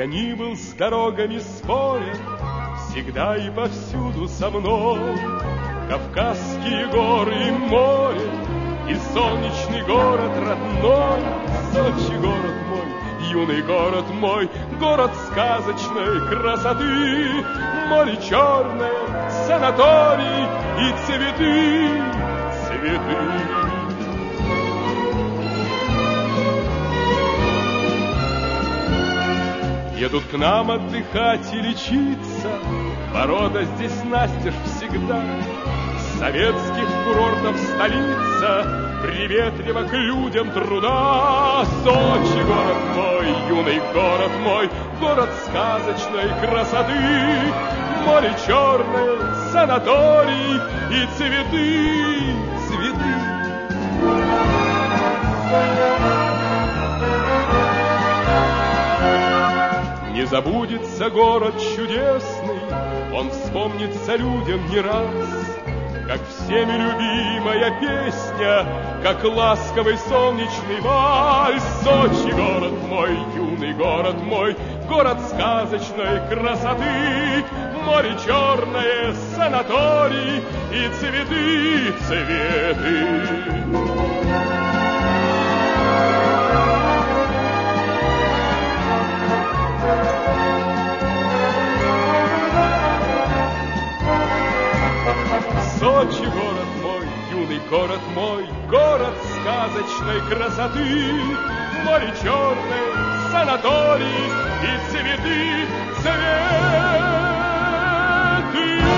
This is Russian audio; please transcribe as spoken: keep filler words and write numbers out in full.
Я ни был с дорогами спорен, всегда и повсюду со мной. Кавказские горы и море, и солнечный город родной. Сочи, город мой, юный город мой, город сказочной красоты. Море черное, санаторий и цветы, цветы. Едут к нам отдыхать и лечиться, ворота здесь настежь всегда. С советских курортов столица, приветливо к людям труда. Сочи, город мой, юный город мой, город сказочной красоты. Море черное, санаторий и цветы, цветы. Не забудется город чудесный, он вспомнится людям не раз, как всеми любимая песня, как ласковый солнечный вальс. Сочи, город мой, юный город мой, город сказочной красоты. Море черное, санаторий и цветы, цветы. Сочи, город мой, юный город мой, город сказочной красоты. Море черное, санаторий и цветы, цветы.